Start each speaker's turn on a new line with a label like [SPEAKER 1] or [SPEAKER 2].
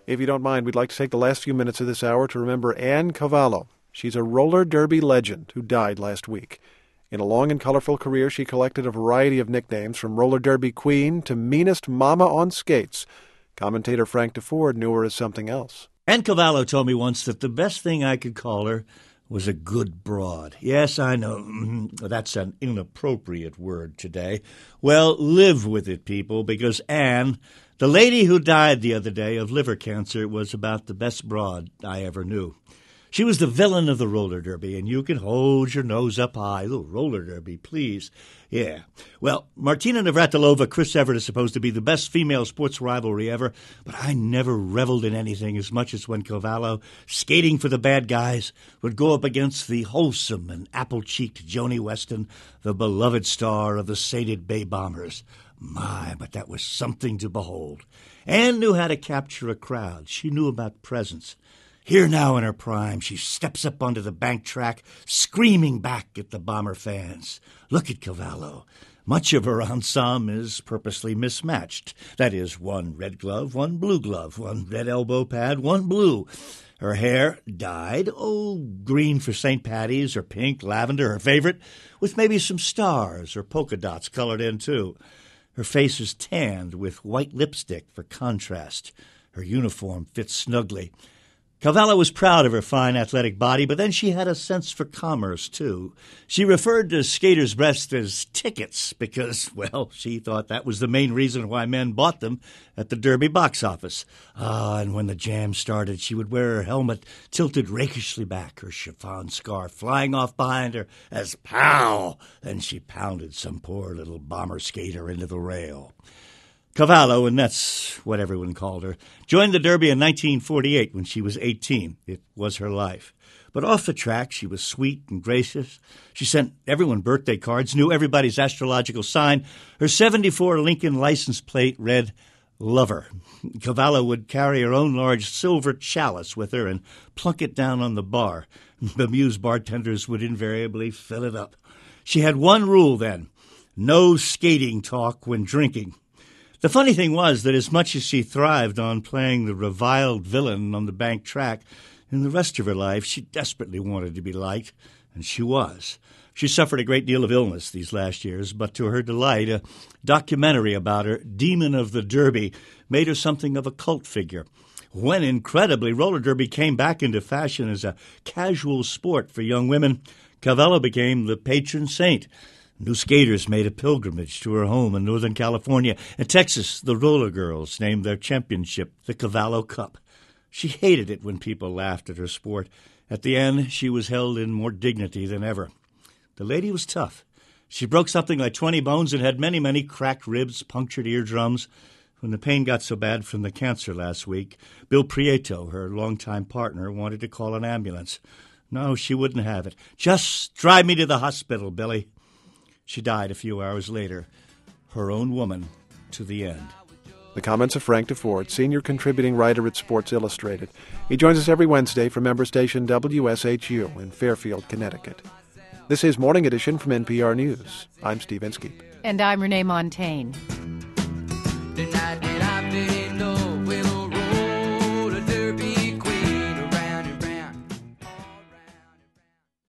[SPEAKER 1] If you don't mind, we'd like to take the last few minutes of this hour to remember Ann Cavallo. She's a roller derby legend who died last week. In a long and colorful career, she collected a variety of nicknames, from roller derby queen to meanest mama on skates. Commentator Frank DeFord knew her as something else.
[SPEAKER 2] Ann Cavallo told me once that the best thing I could call her was a good broad. Yes, I know, that's an inappropriate word today. Well, live with it, people, because Ann, the lady who died the other day of liver cancer, was about the best broad I ever knew. She was the villain of the roller derby, and you can hold your nose up high. Oh, roller derby, please. Yeah. Well, Martina Navratilova, Chris Evert is supposed to be the best female sports rivalry ever, but I never reveled in anything as much as when Cavallo, skating for the bad guys, would go up against the wholesome and apple-cheeked Joni Weston, the beloved star of the sated Bay Bombers. My, but that was something to behold. Ann knew how to capture a crowd. She knew about presence. Here now in her prime, she steps up onto the bank track, screaming back at the Bomber fans. Look at Cavallo. Much of her ensemble is purposely mismatched. That is, one red glove, one blue glove, one red elbow pad, one blue. Her hair dyed, green for St. Patty's, or pink, lavender, her favorite, with maybe some stars or polka dots colored in, too. Her face is tanned with white lipstick for contrast. Her uniform fits snugly. Cavallo was proud of her fine athletic body, but then she had a sense for commerce, too. She referred to skaters' breasts as tickets because, well, she thought that was the main reason why men bought them at the Derby box office. And when the jam started, she would wear her helmet tilted rakishly back, her chiffon scarf flying off behind her as pow! Then she pounded some poor little bomber skater into the rail. Cavallo, and that's what everyone called her, joined the Derby in 1948 when she was 18. It was her life. But off the track, she was sweet and gracious. She sent everyone birthday cards, knew everybody's astrological sign. Her 74 Lincoln license plate read, Lover. Cavallo would carry her own large silver chalice with her and plunk it down on the bar. Bemused bartenders would invariably fill it up. She had one rule then: no skating talk when drinking. The funny thing was that as much as she thrived on playing the reviled villain on the bank track, in the rest of her life she desperately wanted to be liked, and she was. She suffered a great deal of illness these last years, but to her delight, a documentary about her, Demon of the Derby, made her something of a cult figure. When, incredibly, roller derby came back into fashion as a casual sport for young women, Cavallo became the patron saint. New skaters made a pilgrimage to her home in Northern California. In Texas, the roller girls named their championship the Cavallo Cup. She hated it when people laughed at her sport. At the end, she was held in more dignity than ever. The lady was tough. She broke something like 20 bones and had many, many cracked ribs, punctured eardrums. When the pain got so bad from the cancer last week, Bill Prieto, her longtime partner, wanted to call an ambulance. No, she wouldn't have it. Just drive me to the hospital, Billy. She died a few hours later, her own woman to the end.
[SPEAKER 1] The comments of Frank DeFord, senior contributing writer at Sports Illustrated. He joins us every Wednesday from member station WSHU in Fairfield, Connecticut. This is Morning Edition from NPR News. I'm Steve Inskeep.
[SPEAKER 3] And I'm Renee Montaigne.